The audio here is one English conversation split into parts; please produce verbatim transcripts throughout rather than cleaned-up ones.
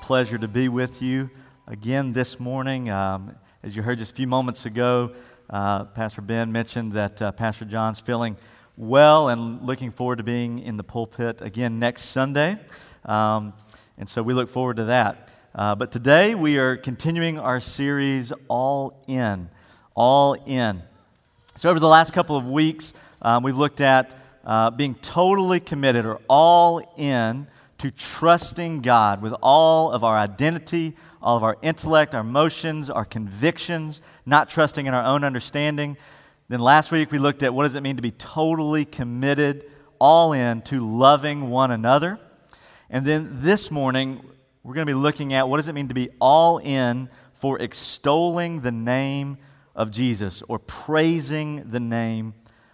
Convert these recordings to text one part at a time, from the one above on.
pleasure to be with you again this morning. Um, as you heard just a few moments ago, uh, Pastor Ben mentioned that uh, Pastor John's feeling well and looking forward to being in the pulpit again next Sunday. Um, and so we look forward to that. Uh, but today we are continuing our series, All In. All In. So over the last couple of weeks, um, we've looked at uh, being totally committed or all in to trusting God with all of our identity, all of our intellect, our emotions, our convictions, not trusting in our own understanding. Then last week we looked at what does it mean to be totally committed, all in to loving one another. And then this morning we're going to be looking at what does it mean to be all in for extolling the name of Jesus or praising the name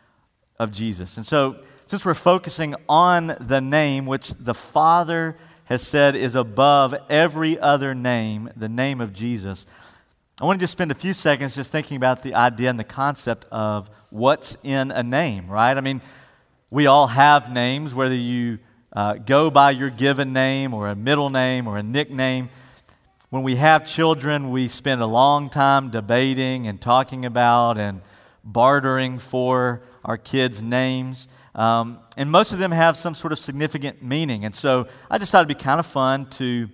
of Jesus. And so since we're focusing on the name which the Father has said is above every other name, the name of Jesus, I want to just spend a few seconds just thinking about the idea and the concept of what's in a name, right? I mean, we all have names, whether you uh, go by your given name or a middle name or a nickname. When we have children, we spend a long time debating and talking about and bartering for our kids' names. Um, and most of them have some sort of significant meaning. And so I just thought it'd be kind of fun to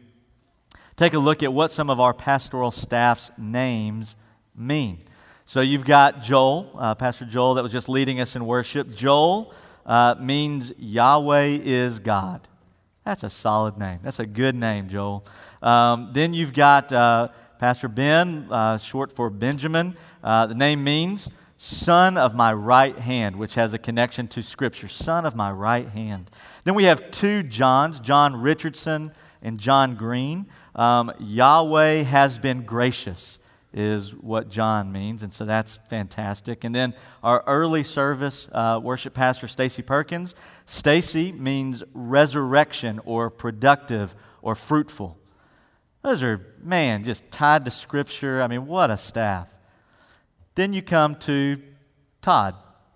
take a look at what some of our pastoral staff's names mean. So you've got Joel, uh, Pastor Joel, that was just leading us in worship. Joel uh, means Yahweh is God. That's a solid name. That's a good name, Joel. Um, then you've got uh, Pastor Ben, uh, short for Benjamin. Uh, the name means Son of my right hand, which has a connection to Scripture. Son of my right hand. Then we have two Johns, John Richardson and John Green. Um, Yahweh has been gracious is what John means, and so that's fantastic. And then our early service uh, worship pastor, Stacy Perkins. Stacy means resurrection or productive or fruitful. Those are, man, just tied to Scripture. I mean, what a staff. Then you come to Todd.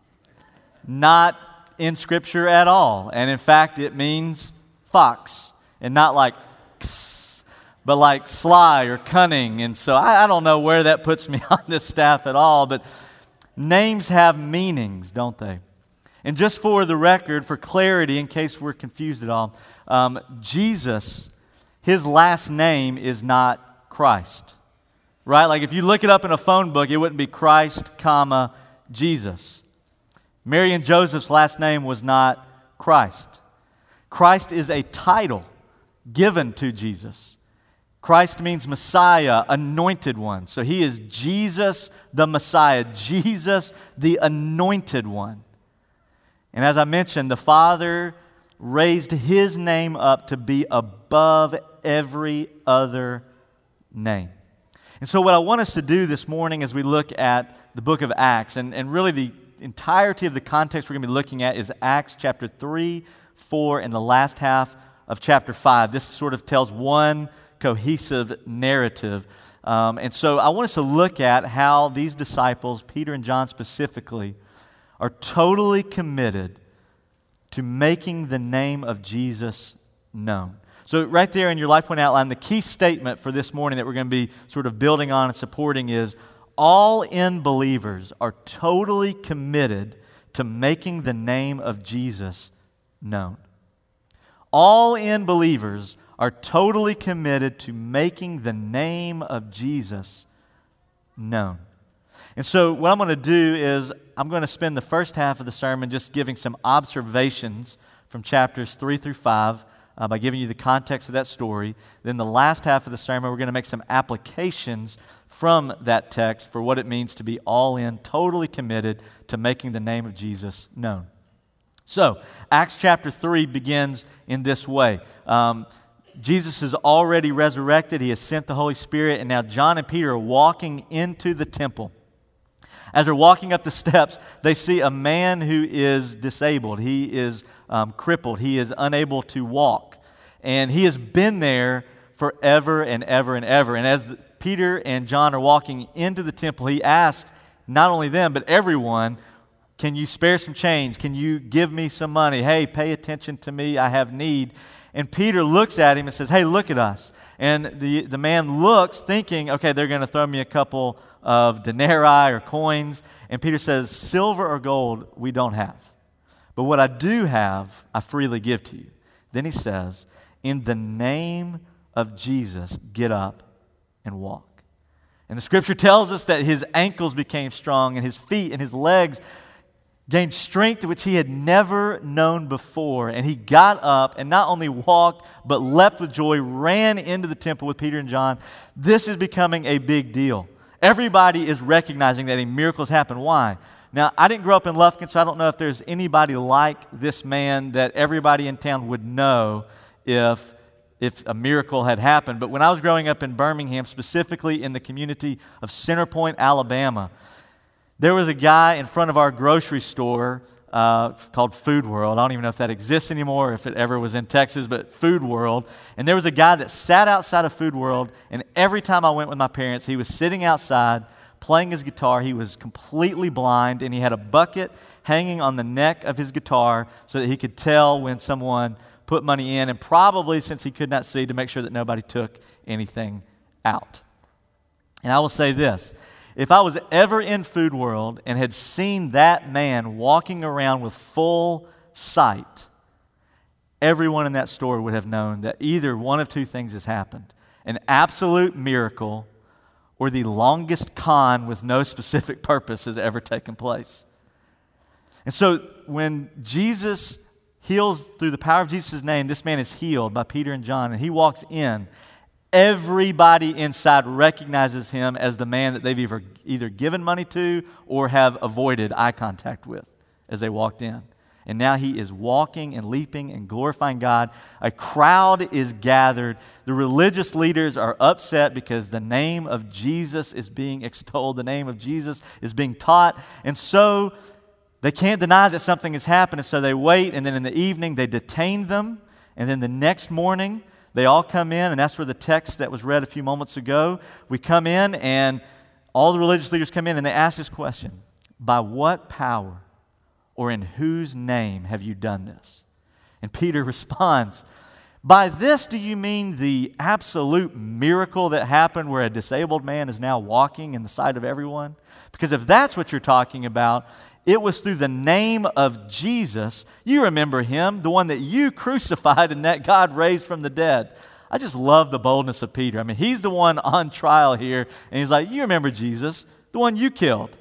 Not in Scripture at all. And in fact, it means fox. And not like kss, but like sly or cunning. And so I, I don't know where that puts me on this staff at all. But names have meanings, don't they? And just for the record, for clarity, in case we're confused at all, um, Jesus, his last name is not Christ. Right? Like if you look it up in a phone book, it wouldn't be Christ, comma, Jesus. Mary and Joseph's last name was not Christ. Christ is a title given to Jesus. Christ means Messiah, anointed one. So he is Jesus the Messiah, Jesus the anointed one. And as I mentioned, the Father raised his name up to be above every other name. And so what I want us to do this morning as we look at the book of Acts, and, and really the entirety of the context we're going to be looking at is Acts chapter three, four, and the last half of chapter five. This sort of tells one cohesive narrative. Um, and so I want us to look at how these disciples, Peter and John specifically, are totally committed to making the name of Jesus known. So right there in your Life Point outline, the key statement for this morning that we're going to be sort of building on and supporting is all in believers are totally committed to making the name of Jesus known. All in believers are totally committed to making the name of Jesus known. And so what I'm going to do is I'm going to spend the first half of the sermon just giving some observations from chapters three through five, Uh, by giving you the context of that story. Then the last half of the sermon, we're going to make some applications from that text for what it means to be all in, totally committed to making the name of Jesus known. So, Acts chapter three begins in this way. Um, Jesus is already resurrected. He has sent the Holy Spirit, and now John and Peter are walking into the temple. As they're walking up the steps, they see a man who is disabled. He is um, crippled. He is unable to walk. And he has been there forever and ever and ever. And as Peter and John are walking into the temple, he asked not only them, but everyone, can you spare some change? Can you give me some money? Hey, pay attention to me. I have need. And Peter looks at him and says, hey, look at us. And the, the man looks thinking, okay, they're going to throw me a couple of denarii or coins. And Peter says, silver or gold we don't have. But what I do have, I freely give to you. Then he says, in the name of Jesus, get up and walk. And the scripture tells us that his ankles became strong and his feet and his legs gained strength which he had never known before. And he got up and not only walked, but leapt with joy, ran into the temple with Peter and John. This is becoming a big deal. Everybody is recognizing that a miracle has happened. Why? Now, I didn't grow up in Lufkin, so I don't know if there's anybody like this man that everybody in town would know if, if a miracle had happened. But when I was growing up in Birmingham, specifically in the community of Center Point, Alabama, there was a guy in front of our grocery store uh, called Food World. I don't even know if that exists anymore, or if it ever was in Texas, but Food World. And there was a guy that sat outside of Food World, and every time I went with my parents, he was sitting outside playing his guitar. He was completely blind, and he had a bucket hanging on the neck of his guitar so that he could tell when someone put money in, and probably, since he could not see, to make sure that nobody took anything out. And I will say this. If I was ever in Food World and had seen that man walking around with full sight, everyone in that store would have known that either one of two things has happened: an absolute miracle or the longest con with no specific purpose has ever taken place. And so when Jesus heals through the power of Jesus' name, this man is healed by Peter and John, and he walks in. Everybody inside recognizes him as the man that they've either, either given money to or have avoided eye contact with as they walked in. And now he is walking and leaping and glorifying God. A crowd is gathered. The religious leaders are upset because the name of Jesus is being extolled. The name of Jesus is being taught. And so they can't deny that something has happened. And so they wait. And then in the evening, they detain them. And then the next morning, they all come in, and that's where the text that was read a few moments ago. We come in, and all the religious leaders come in, and they ask this question: by what power or in whose name have you done this? And Peter responds, by this do you mean the absolute miracle that happened where a disabled man is now walking in the sight of everyone? Because if that's what you're talking about, it was through the name of Jesus. You remember him, the one that you crucified and that God raised from the dead. I just love the boldness of Peter. I mean, he's the one on trial here, and he's like, you remember Jesus, the one you killed,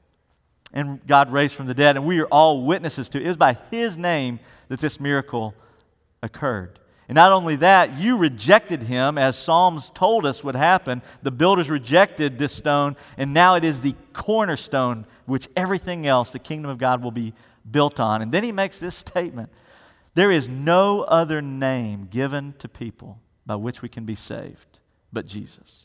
and God raised from the dead, and we are all witnesses to it. It was by his name that this miracle occurred. And not only that, you rejected him, as Psalms told us would happen. The builders rejected this stone, and now it is the cornerstone which everything else, the kingdom of God, will be built on. And then he makes this statement: there is no other name given to people by which we can be saved but Jesus.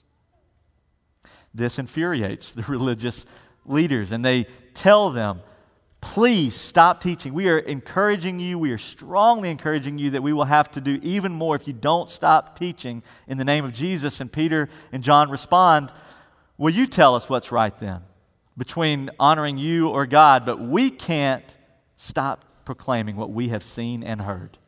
This infuriates the religious leaders, and they tell them, please stop teaching. We are encouraging you, we are strongly encouraging you that we will have to do even more if you don't stop teaching in the name of Jesus. And Peter and John respond, well, you tell us what's right then, between honoring you or God, but we can't stop proclaiming what we have seen and heard.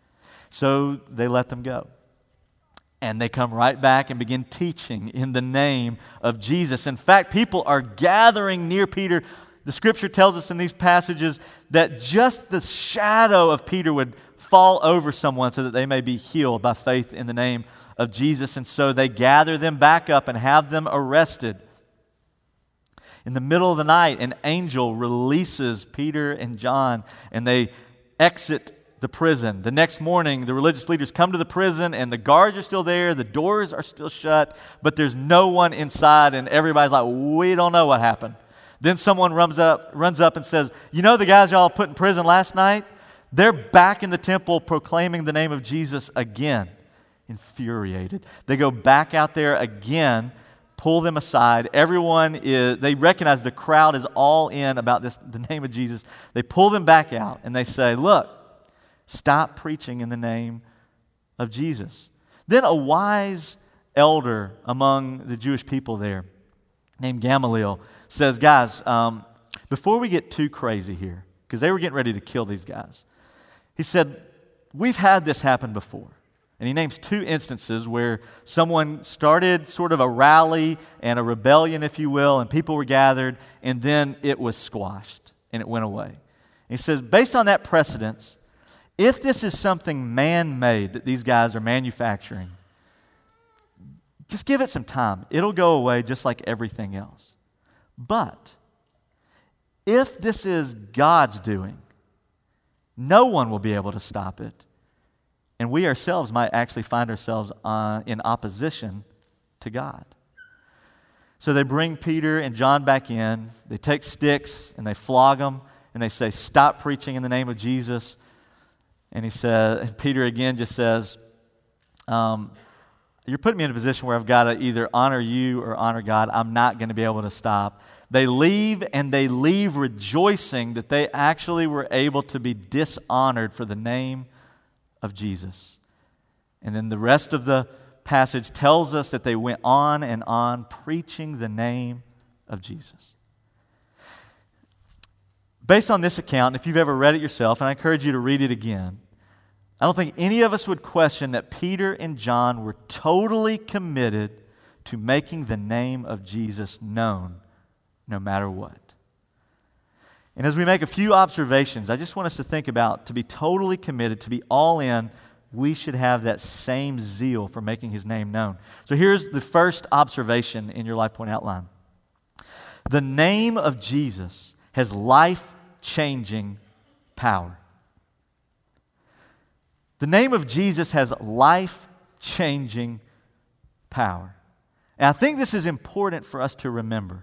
So they let them go. And they come right back and begin teaching in the name of Jesus. In fact, people are gathering near Peter. The scripture tells us in these passages that just the shadow of Peter would fall over someone so that they may be healed by faith in the name of Jesus. And so they gather them back up and have them arrested. In the middle of the night, an angel releases Peter and John, and they exit the prison. The next morning, the religious leaders come to the prison, and the guards are still there, the doors are still shut, but there's no one inside, and everybody's like, we don't know what happened. Then someone runs up, runs up and says, you know the guys y'all put in prison last night? They're back in the temple proclaiming the name of Jesus again. Infuriated. They go back out there again, pull them aside. Everyone is, they recognize the crowd is all in about this, the name of Jesus. They pull them back out and they say, look, stop preaching in the name of Jesus. Then a wise elder among the Jewish people there, named Gamaliel, says, guys, um, before we get too crazy here, because they were getting ready to kill these guys, he said, we've had this happen before. And he names two instances where someone started sort of a rally and a rebellion, if you will, and people were gathered, and then it was squashed and it went away. And he says, based on that precedence, if this is something man-made that these guys are manufacturing, just give it some time. It'll go away just like everything else. But if this is God's doing, no one will be able to stop it. And we ourselves might actually find ourselves uh, in opposition to God. So they bring Peter and John back in. They take sticks and they flog them. And they say, stop preaching in the name of Jesus. And he said, and Peter again just says, um, you're putting me in a position where I've got to either honor you or honor God. I'm not going to be able to stop. They leave, and they leave rejoicing that they actually were able to be dishonored for the name of Jesus. And then the rest of the passage tells us that they went on and on preaching the name of Jesus. Based on this account, if you've ever read it yourself, and I encourage you to read it again, I don't think any of us would question that Peter and John were totally committed to making the name of Jesus known no matter what. And as we make a few observations, I just want us to think about, to be totally committed, to be all in, we should have that same zeal for making His name known. So here's the first observation in your Life Point outline. The name of Jesus has life-changing power. The name of Jesus has life-changing power. And I think this is important for us to remember.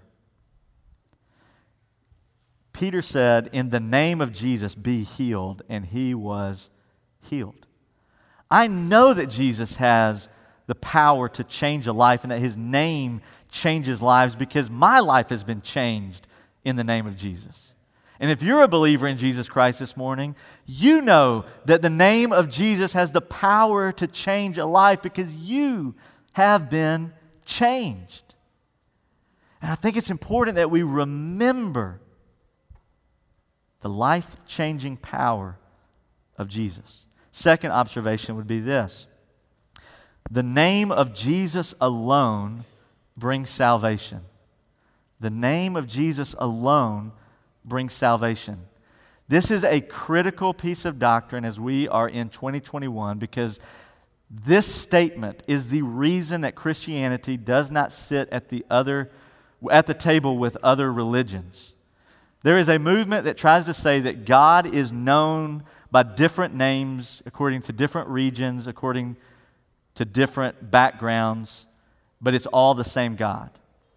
Peter said, in the name of Jesus, be healed, and he was healed. I know that Jesus has the power to change a life and that His name changes lives because my life has been changed in the name of Jesus. And if you're a believer in Jesus Christ this morning, you know that the name of Jesus has the power to change a life because you have been changed. And I think it's important that we remember the life-changing power of Jesus. Second observation would be this. The name of Jesus alone brings salvation. The name of Jesus alone brings salvation. This is a critical piece of doctrine as we are in twenty twenty-one because this statement is the reason that Christianity does not sit at the other at the table with other religions. There is a movement that tries to say that God is known by different names according to different regions, according to different backgrounds, but it's all the same God.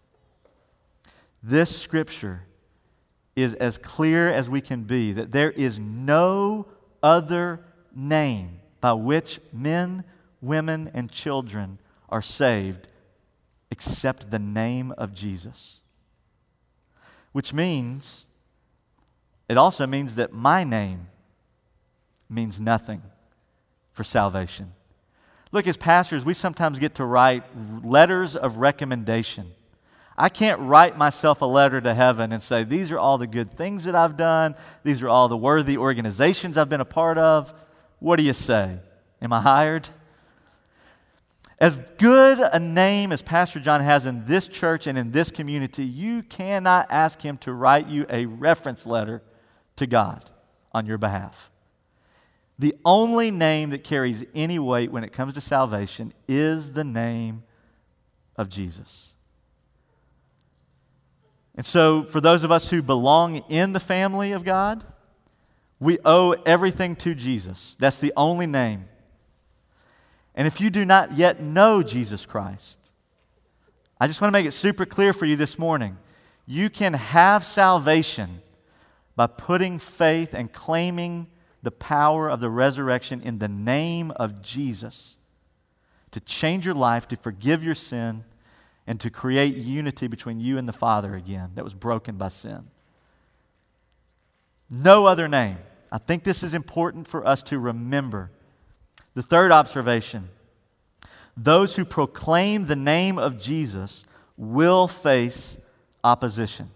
This scripture is as clear as we can be that there is no other name by which men, women, and children are saved except the name of Jesus. Which means, it also means that my name means nothing for salvation. Look, as pastors, we sometimes get to write letters of recommendation. I can't write myself a letter to heaven and say, these are all the good things that I've done. These are all the worthy organizations I've been a part of. What do you say? Am I hired? As good a name as Pastor John has in this church and in this community, you cannot ask him to write you a reference letter to God on your behalf. The only name that carries any weight when it comes to salvation is the name of Jesus. And so, for those of us who belong in the family of God, we owe everything to Jesus. That's the only name. And if you do not yet know Jesus Christ, I just want to make it super clear for you this morning. You can have salvation by putting faith and claiming the power of the resurrection in the name of Jesus to change your life, to forgive your sin, and to create unity between you and the Father again that was broken by sin. No other name. I think this is important for us to remember. The third observation, those who proclaim the name of Jesus will face opposition.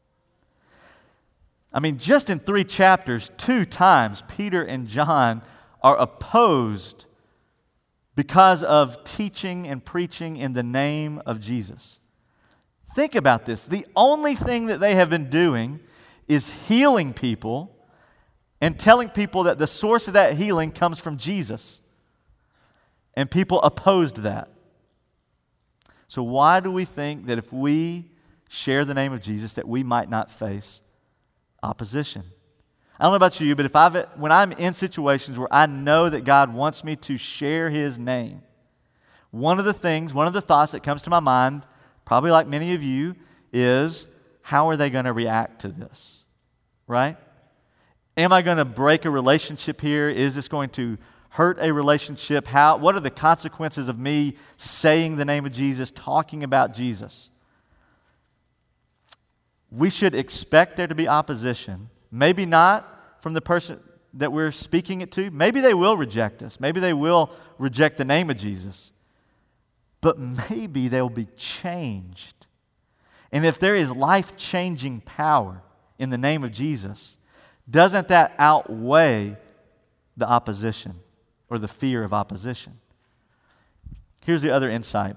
I mean, just in three chapters, two times, Peter and John are opposed because of teaching and preaching in the name of Jesus. Think about this. The only thing that they have been doing is healing people and telling people that the source of that healing comes from Jesus. And people opposed that. So why do we think that if we share the name of Jesus that we might not face opposition? I don't know about you, but if I've, when I'm in situations where I know that God wants me to share His name, one of the things, one of the thoughts that comes to my mind, probably like many of you, is how are they going to react to this, right? Am I going to break a relationship here? Is this going to hurt a relationship? How? What are the consequences of me saying the name of Jesus, talking about Jesus? We should expect there to be opposition. Maybe not from the person that we're speaking it to. Maybe they will reject us. Maybe they will reject the name of Jesus. But maybe they'll be changed. And if there is life-changing power in the name of Jesus, doesn't that outweigh the opposition or the fear of opposition? Here's the other insight.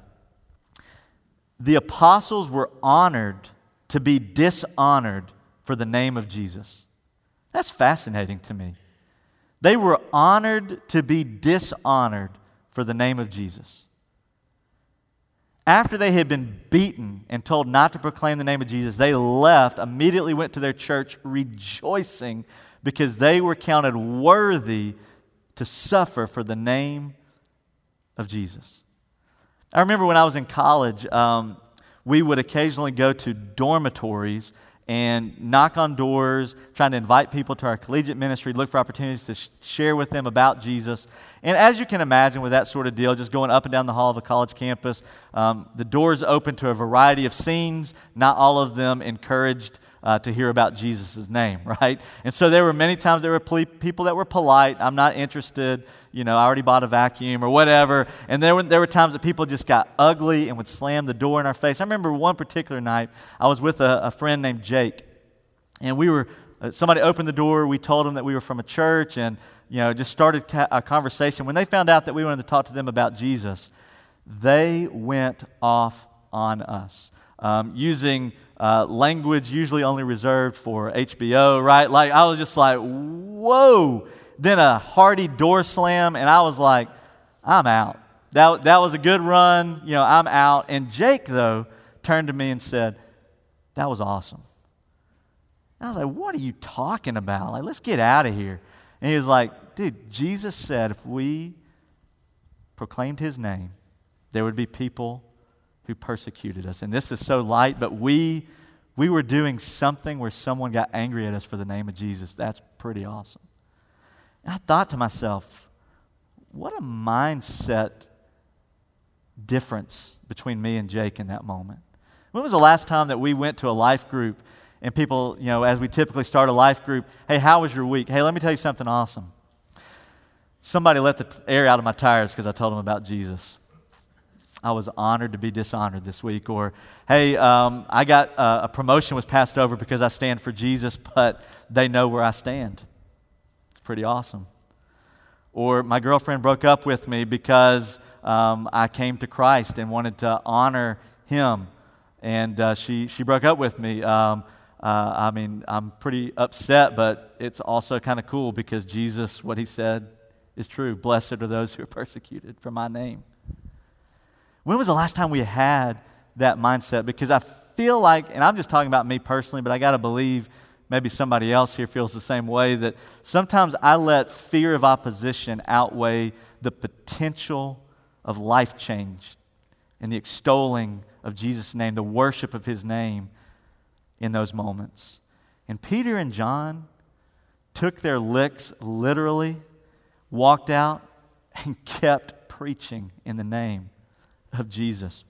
The apostles were honored to be dishonored for the name of Jesus. That's fascinating to me. They were honored to be dishonored for the name of Jesus. After they had been beaten and told not to proclaim the name of Jesus, they left, immediately went to their church rejoicing because they were counted worthy to suffer for the name of Jesus. I remember when I was in college, um, we would occasionally go to dormitories and knock on doors, trying to invite people to our collegiate ministry, look for opportunities to sh- share with them about Jesus. And as you can imagine with that sort of deal, just going up and down the hall of a college campus, um, the doors open to a variety of scenes, not all of them encouraged uh, to hear about Jesus' name, right? And so there were many times there were ple- people that were polite, I'm not interested, you know, I already bought a vacuum or whatever. And there were, there were times that people just got ugly and would slam the door in our face. I remember one particular night, I was with a, a friend named Jake, and we were, uh, somebody opened the door, we told them that we were from a church, and, you know, just started ca- a conversation. When they found out that we wanted to talk to them about Jesus, they went off on us, um, using uh, language usually only reserved for H B O, right? Like, I was just like, whoa. Then a hearty door slam, and I was like, I'm out. That, that was a good run. You know, I'm out. And Jake, though, turned to me and said, that was awesome. And I was like, what are you talking about? Like, let's get out of here. And he was like, dude, Jesus said if we proclaimed His name, there would be people who persecuted us. And this is so light, but we we were doing something where someone got angry at us for the name of Jesus. That's pretty awesome. And I thought to myself, what a mindset difference between me and Jake in that moment. When was the last time that we went to a life group and people, you know, as we typically start a life group, hey, how was your week? Hey, let me tell you something awesome. Somebody let the t- air out of my tires because I told them about Jesus. I was honored to be dishonored this week. Or, hey, um, I got uh, a promotion was passed over because I stand for Jesus, but they know where I stand. It's pretty awesome. Or my girlfriend broke up with me because um, I came to Christ and wanted to honor Him, and uh, she she broke up with me. Um, uh, I mean, I'm pretty upset, but it's also kind of cool because Jesus, what He said is true. Blessed are those who are persecuted for my name. When was the last time we had that mindset? Because I feel like, and I'm just talking about me personally, but I got to believe maybe somebody else here feels the same way, that sometimes I let fear of opposition outweigh the potential of life change and the extolling of Jesus' name, the worship of His name in those moments. And Peter and John took their licks literally, walked out, and kept preaching in the name of Jesus.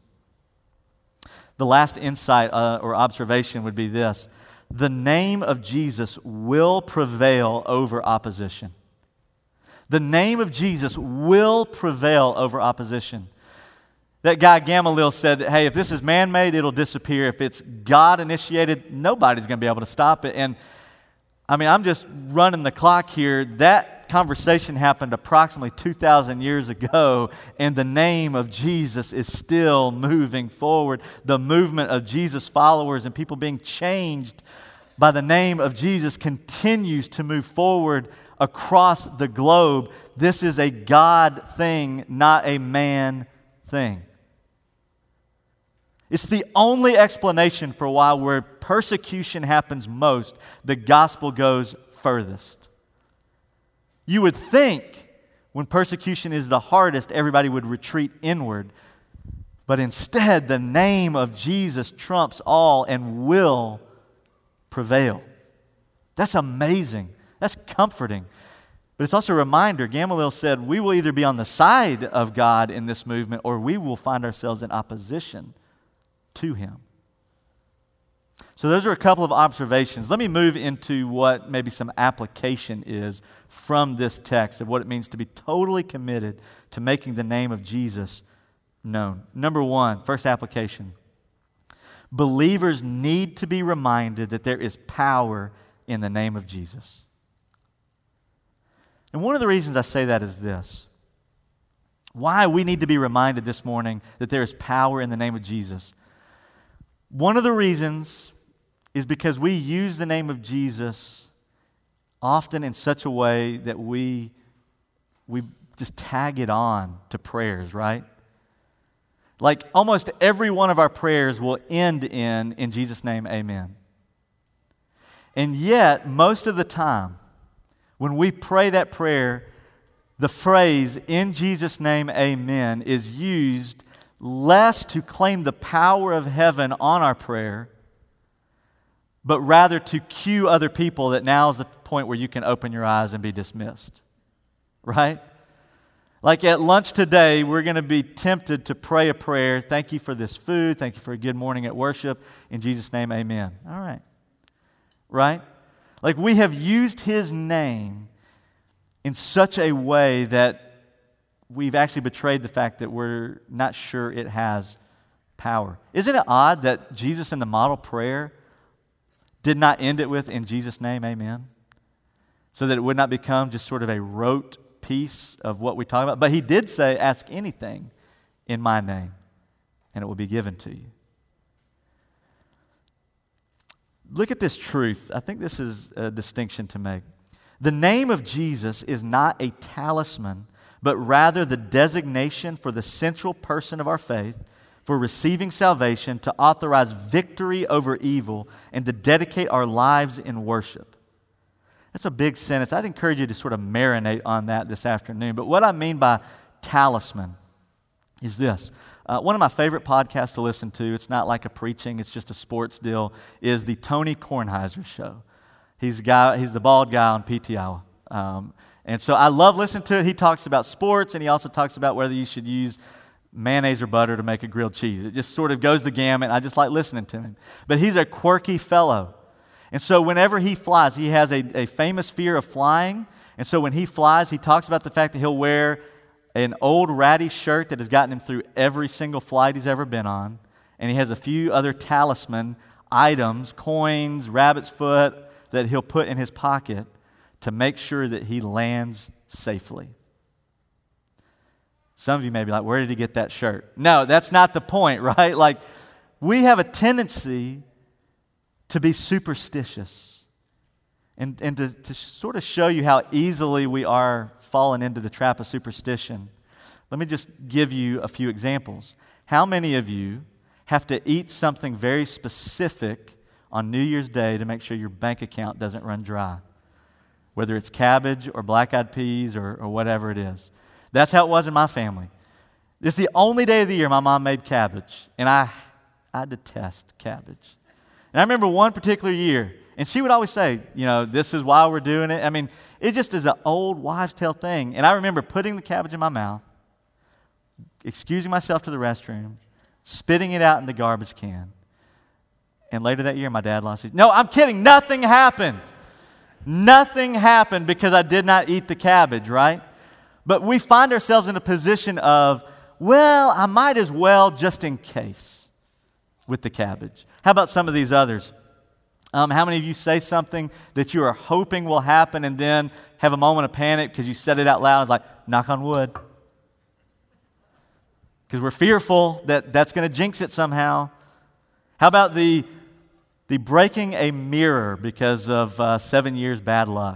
The last insight uh, or observation would be this: the name of Jesus will prevail over opposition. The name of Jesus will prevail over opposition. That guy Gamaliel said, hey, if this is man-made, it'll disappear. If it's God-initiated, nobody's going to be able to stop it. And I mean, I'm just running the clock here. That conversation happened approximately two thousand years ago, and the name of Jesus is still moving forward. The movement of Jesus followers and people being changed by the name of Jesus continues to move forward across the globe. This is a God thing, not a man thing. It's the only explanation for why where persecution happens most, the gospel goes furthest. You would think when persecution is the hardest, everybody would retreat inward. But instead, the name of Jesus trumps all and will prevail. That's amazing. That's comforting. But it's also a reminder. Gamaliel said, we will either be on the side of God in this movement or we will find ourselves in opposition to Him. So those are a couple of observations. Let me move into what maybe some application is from this text of what it means to be totally committed to making the name of Jesus known. Number one, first application. Believers need to be reminded that there is power in the name of Jesus. And one of the reasons I say that is this. Why we need to be reminded this morning that there is power in the name of Jesus. One of the reasons is because we use the name of Jesus often in such a way that we, we just tag it on to prayers, right? Like almost every one of our prayers will end in, in Jesus' name, amen. And yet, most of the time, when we pray that prayer, the phrase, in Jesus' name, amen, is used less to claim the power of heaven on our prayer, but rather to cue other people that now is the point where you can open your eyes and be dismissed. Right? Like at lunch today, we're going to be tempted to pray a prayer. Thank you for this food. Thank you for a good morning at worship. In Jesus' name, amen. All right. Right? Like we have used His name in such a way that we've actually betrayed the fact that we're not sure it has power. Isn't it odd that Jesus in the model prayer did not end it with, in Jesus' name, amen? So that it would not become just sort of a rote piece of what we talk about. But He did say, ask anything in my name, and it will be given to you. Look at this truth. I think this is a distinction to make. The name of Jesus is not a talisman, but rather the designation for the central person of our faith, for receiving salvation, to authorize victory over evil, and to dedicate our lives in worship. That's a big sentence. I'd encourage you to sort of marinate on that this afternoon. But what I mean by talisman is this. Uh, one of my favorite podcasts to listen to, it's not like a preaching, it's just a sports deal, is the Tony Kornheiser Show. He's, a guy, he's the bald guy on P T I. Um, and so I love listening to it. He talks about sports, and he also talks about whether you should use mayonnaise or butter to make a grilled cheese. It just sort of goes the gamut. I just like listening to him. But he's a quirky fellow. And so whenever he flies, he has a, a famous fear of flying. And so when he flies, he talks about the fact that he'll wear an old ratty shirt that has gotten him through every single flight he's ever been on. And he has a few other talisman items, coins, rabbit's foot, that he'll put in his pocket to make sure that he lands safely. Some of you may be like, where did he get that shirt? No, that's not the point, right? Like, we have a tendency to be superstitious and, and to, to sort of show you how easily we are falling into the trap of superstition. Let me just give you a few examples. How many of you have to eat something very specific on New Year's Day to make sure your bank account doesn't run dry? Whether it's cabbage or black-eyed peas or, or whatever it is. That's how it was in my family. This is the only day of the year my mom made cabbage, and I, I detest cabbage. And I remember one particular year, and she would always say, you know, this is why we're doing it. I mean, it just is an old wives' tale thing. And I remember putting the cabbage in my mouth, excusing myself to the restroom, spitting it out in the garbage can. And later that year, my dad lost his. No, I'm kidding. Nothing happened. Nothing happened because I did not eat the cabbage, right? But we find ourselves in a position of, well, I might as well just in case with the cabbage. How about some of these others? Um, how many of you say something that you are hoping will happen and then have a moment of panic because you said it out loud? It's like, knock on wood. Because we're fearful that that's going to jinx it somehow. How about the, the breaking a mirror because of uh, seven years bad luck?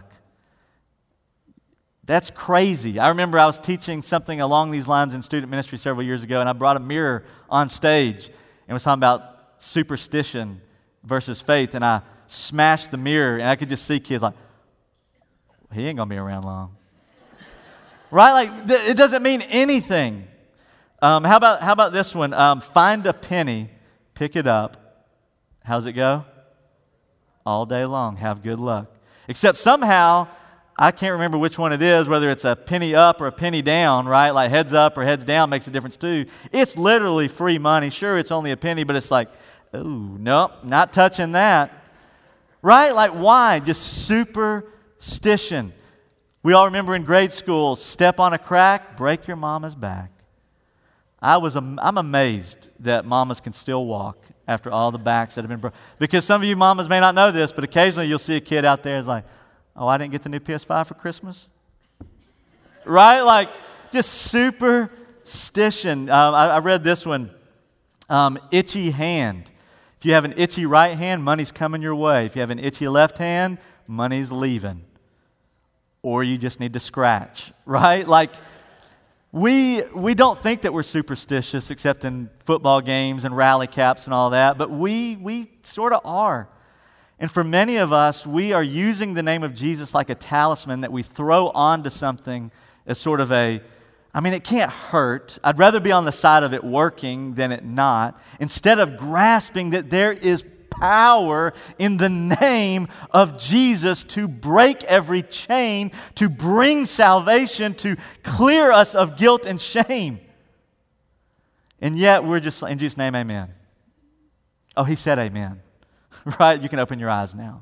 That's crazy. I remember I was teaching something along these lines in student ministry several years ago, and I brought a mirror on stage and was talking about superstition versus faith, and I smashed the mirror, and I could just see kids like, he ain't going to be around long. Right? Like, th- it doesn't mean anything. Um, how about how about this one? Um, find a penny, pick it up. How's it go? All day long. Have good luck. Except somehow, I can't remember which one it is, whether it's a penny up or a penny down, right? Like heads up or heads down makes a difference too. It's literally free money. Sure, it's only a penny, but it's like, ooh, nope, not touching that. Right? Like why? Just superstition. We all remember in grade school, step on a crack, break your mama's back. I was, I'm amazed that mamas can still walk after all the backs that have been broken. Because some of you mamas may not know this, but occasionally you'll see a kid out there who's like, oh, I didn't get the new P S five for Christmas? Right? Like, just superstition. Um, I, I read this one, um, itchy hand. If you have an itchy right hand, money's coming your way. If you have an itchy left hand, money's leaving. Or you just need to scratch, right? Like, We we don't think that we're superstitious except in football games and rally caps and all that, but we we sort of are. And for many of us, we are using the name of Jesus like a talisman that we throw onto something as sort of a, I mean, it can't hurt. I'd rather be on the side of it working than it not, instead of grasping that there is power in the name of Jesus to break every chain, to bring salvation, to clear us of guilt and shame. And yet we're just, in Jesus' name, amen. Oh, he said amen. Right? You can open your eyes now.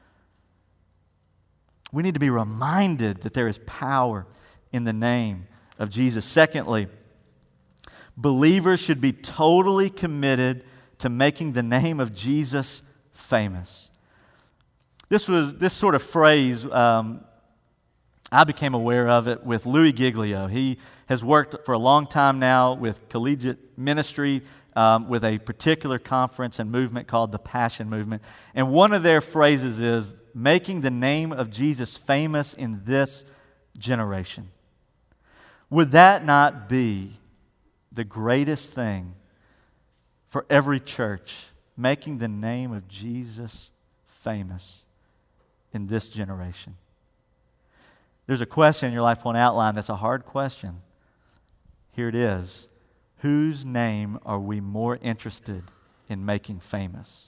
We need to be reminded that there is power in the name of Jesus. Secondly, believers should be totally committed to making the name of Jesus famous. This was this sort of phrase, um, I became aware of it with Louis Giglio. He has worked for a long time now with collegiate ministry, um, with a particular conference and movement called the Passion Movement. And one of their phrases is, making the name of Jesus famous in this generation. Would that not be the greatest thing for every church, making the name of Jesus famous in this generation? There's a question in your Life Point outline that's a hard question. Here it is. Whose name are we more interested in making famous?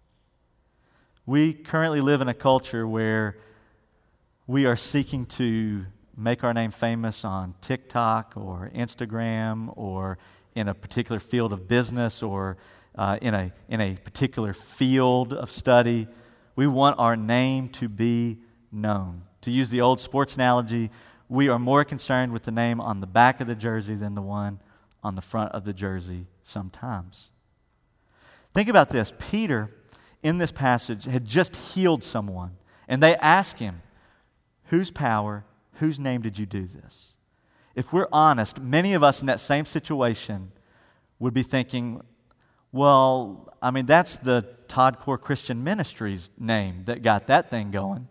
We currently live in a culture where we are seeking to make our name famous on TikTok or Instagram or in a particular field of business or uh, in a in a particular field of study. We want our name to be known. To use the old sports analogy, we are more concerned with the name on the back of the jersey than the one on the front of the jersey sometimes. Think about this. Peter, in this passage, had just healed someone, and they asked him, whose power, whose name did you do this? If we're honest, many of us in that same situation would be thinking, well, I mean, that's the Todd Core Christian Ministries name that got that thing going.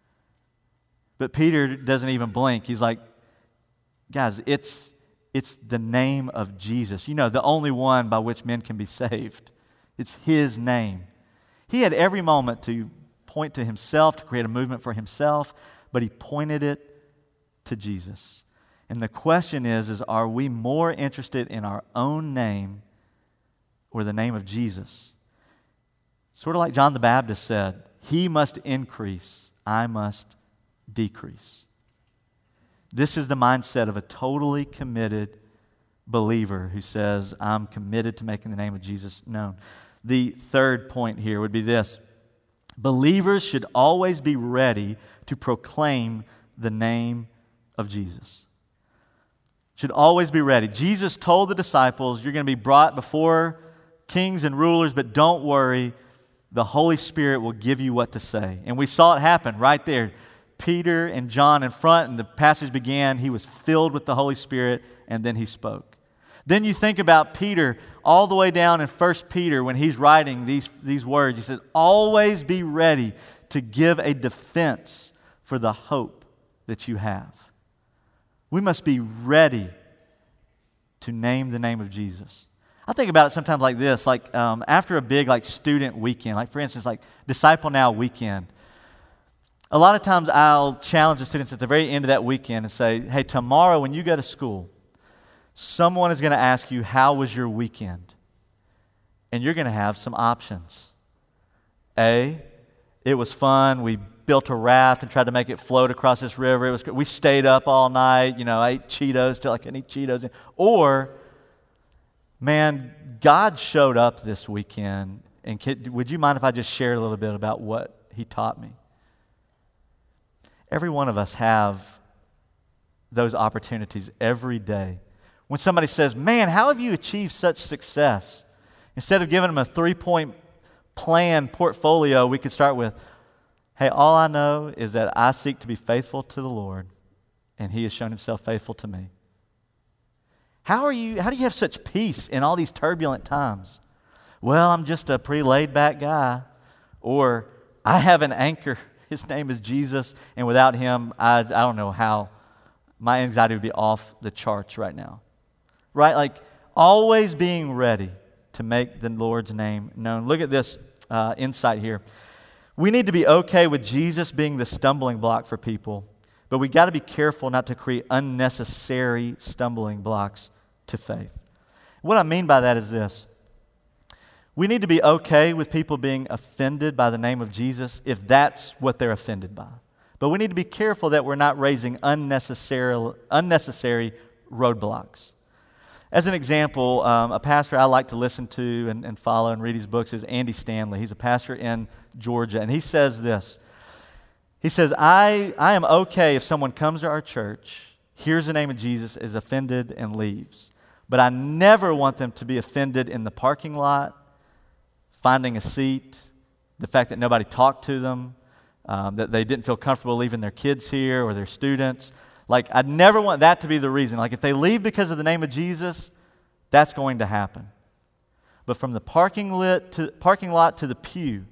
But Peter doesn't even blink. He's like, guys, it's, it's the name of Jesus. You know, the only one by which men can be saved. It's his name. He had every moment to point to himself, to create a movement for himself, but he pointed it to Jesus. And the question is, is are we more interested in our own name or the name of Jesus? Sort of like John the Baptist said, he must increase, I must decrease. This is the mindset of a totally committed believer who says, I'm committed to making the name of Jesus known. The third point here would be this. Believers should always be ready to proclaim the name of Jesus. Should always be ready. Jesus told the disciples, you're going to be brought before kings and rulers, but don't worry, the Holy Spirit will give you what to say. And we saw it happen right there. Peter and John in front, and the passage began, he was filled with the Holy Spirit, and then he spoke. Then you think about Peter all the way down in First Peter when he's writing these, these words. He says, always be ready to give a defense for the hope that you have. We must be ready to name the name of Jesus. I think about it sometimes like this, like um, after a big like student weekend, like for instance, like Disciple Now weekend. A lot of times I'll challenge the students at the very end of that weekend and say, hey, tomorrow when you go to school, someone is going to ask you, how was your weekend? And you're going to have some options. A, it was fun. We built a raft and tried to make it float across this river. It was we stayed up all night. You know, I ate Cheetos till I couldn't eat Cheetos. Or, man, God showed up this weekend. And could, would you mind if I just shared a little bit about what He taught me? Every one of us have those opportunities every day. When somebody says, man, how have you achieved such success? Instead of giving them a three-point plan portfolio, we could start with, hey, all I know is that I seek to be faithful to the Lord, and He has shown Himself faithful to me. How are you, how do you have such peace in all these turbulent times? Well, I'm just a pretty laid-back guy. Or, I have an anchor. His name is Jesus, and without Him, I, I don't know how. My anxiety would be off the charts right now. Right? Like, always being ready to make the Lord's name known. Look at this uh, insight here. We need to be okay with Jesus being the stumbling block for people, but we got to be careful not to create unnecessary stumbling blocks to faith. What I mean by that is this. We need to be okay with people being offended by the name of Jesus if that's what they're offended by. But we need to be careful that we're not raising unnecessary, unnecessary roadblocks. As an example, um, a pastor I like to listen to and, and follow and read his books is Andy Stanley. He's a pastor in Georgia, and he says this. He says, I, I am okay if someone comes to our church, hears the name of Jesus, is offended, and leaves. But I never want them to be offended in the parking lot, finding a seat, the fact that nobody talked to them, um, that they didn't feel comfortable leaving their kids here or their students. Like, I'd never want that to be the reason. Like, if they leave because of the name of Jesus, that's going to happen. But from the parking lot to, parking lot to the pew,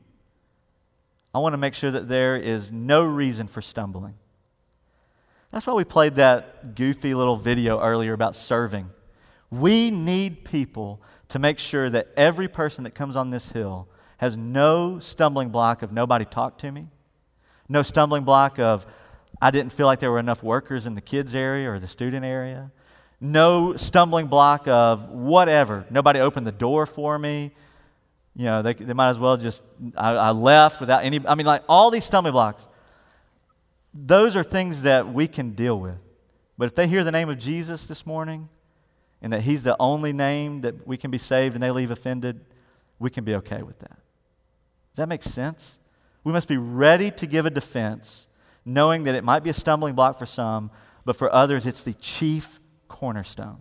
I want to make sure that there is no reason for stumbling. That's why we played that goofy little video earlier about serving. We need people to make sure that every person that comes on this hill has no stumbling block of nobody talked to me, no stumbling block of I didn't feel like there were enough workers in the kids area or the student area, no stumbling block of whatever, nobody opened the door for me, you know, they, they might as well just, I, I left without any, I mean, like all these stumbling blocks, those are things that we can deal with. But if they hear the name of Jesus this morning, and that He's the only name that we can be saved and they leave offended, we can be okay with that. Does that make sense? We must be ready to give a defense, knowing that it might be a stumbling block for some, but for others it's the chief cornerstone.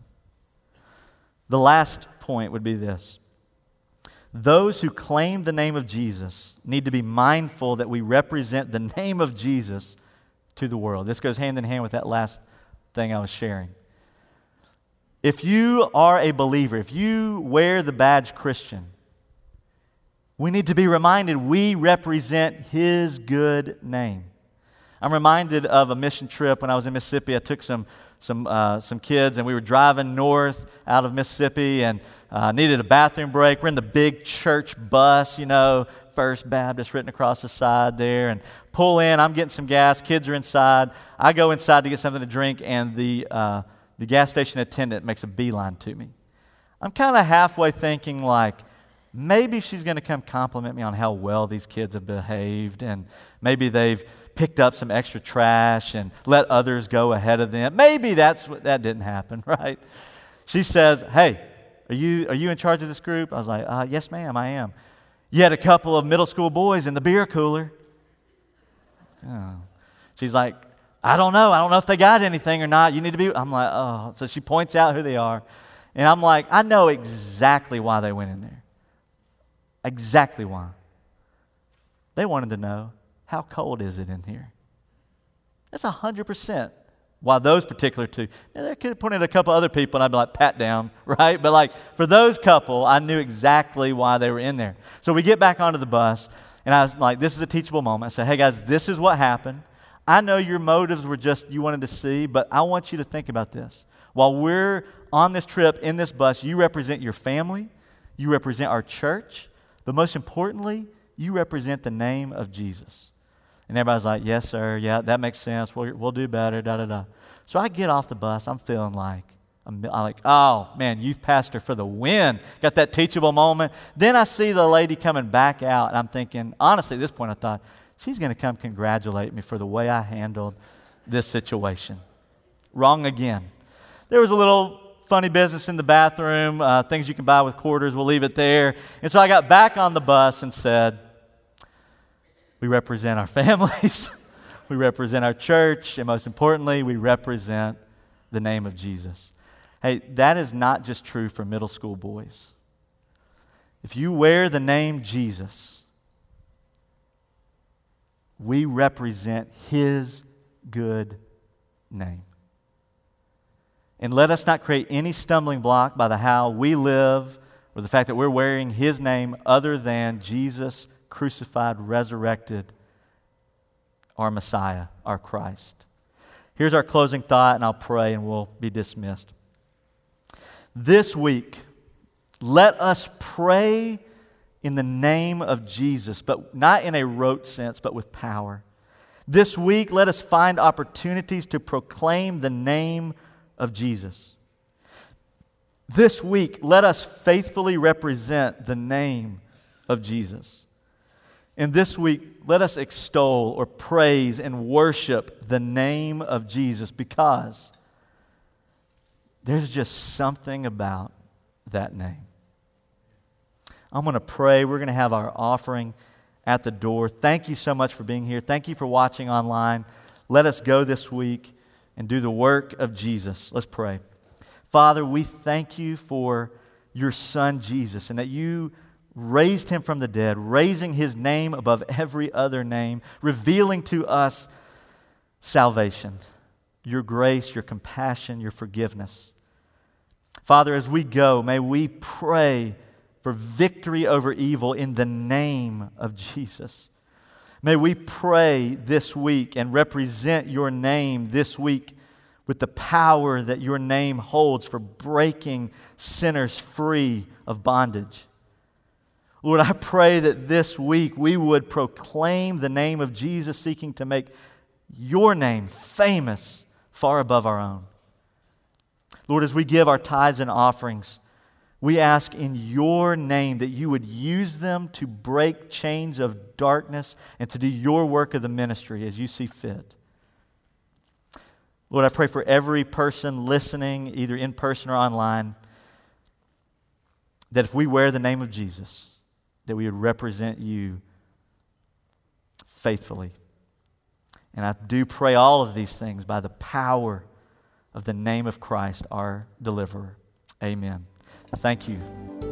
The last point would be this. Those who claim the name of Jesus need to be mindful that we represent the name of Jesus to the world. This goes hand in hand with that last thing I was sharing. If you are a believer, if you wear the badge Christian, we need to be reminded we represent His good name. I'm reminded of a mission trip when I was in Mississippi. I took some some uh, some kids, and we were driving north out of Mississippi, and uh, needed a bathroom break. We're in the big church bus, you know, First Baptist written across the side there, and pull in. I'm getting some gas. Kids are inside. I go inside to get something to drink, and the uh, The gas station attendant makes a beeline to me. I'm kind of halfway thinking like, maybe she's going to come compliment me on how well these kids have behaved, and maybe they've picked up some extra trash and let others go ahead of them. Maybe that's what, that didn't happen, right? She says, hey, are you, are you in charge of this group? I was like, uh, yes, ma'am, I am. You had a couple of middle school boys in the beer cooler. Oh. She's like, I don't know. I don't know if they got anything or not. You need to be. I'm like, oh. So she points out who they are. And I'm like, I know exactly why they went in there. Exactly why. They wanted to know, how cold is it in here? That's one hundred percent why those particular two. Now, they could have pointed at a couple other people, and I'd be like, pat down, right? But like for those couple, I knew exactly why they were in there. So we get back onto the bus, and I was like, this is a teachable moment. I said, hey guys, this is what happened. I know your motives were just you wanted to see, but I want you to think about this. While we're on this trip in this bus, you represent your family, you represent our church, but most importantly, you represent the name of Jesus. And everybody's like, yes, sir, yeah, that makes sense, we'll, we'll do better, da-da-da. So I get off the bus, I'm feeling like, I'm, I'm like, oh, man, youth pastor for the win. Got that teachable moment. Then I see the lady coming back out, and I'm thinking, honestly, at this point I thought, she's going to come congratulate me for the way I handled this situation. Wrong again. There was a little funny business in the bathroom, uh, things you can buy with quarters, we'll leave it there. And so I got back on the bus and said, we represent our families, we represent our church, and most importantly, we represent the name of Jesus. Hey, that is not just true for middle school boys. If you wear the name Jesus, we represent His good name. And let us not create any stumbling block by the how we live or the fact that we're wearing His name other than Jesus crucified, resurrected, our Messiah, our Christ. Here's our closing thought, and I'll pray and we'll be dismissed. This week, let us pray in the name of Jesus, but not in a rote sense, but with power. This week, let us find opportunities to proclaim the name of Jesus. This week, let us faithfully represent the name of Jesus. And this week, let us extol or praise and worship the name of Jesus, because there's just something about that name. I'm going to pray. We're going to have our offering at the door. Thank you so much for being here. Thank you for watching online. Let us go this week and do the work of Jesus. Let's pray. Father, we thank you for your Son, Jesus, and that you raised Him from the dead, raising His name above every other name, revealing to us salvation, your grace, your compassion, your forgiveness. Father, as we go, may we pray for victory over evil in the name of Jesus. May we pray this week and represent your name this week with the power that your name holds for breaking sinners free of bondage. Lord, I pray that this week we would proclaim the name of Jesus, seeking to make your name famous far above our own. Lord, as we give our tithes and offerings, we ask in your name that you would use them to break chains of darkness and to do your work of the ministry as you see fit. Lord, I pray for every person listening, either in person or online, that if we wear the name of Jesus, that we would represent you faithfully. And I do pray all of these things by the power of the name of Christ, our deliverer. Amen. Thank you.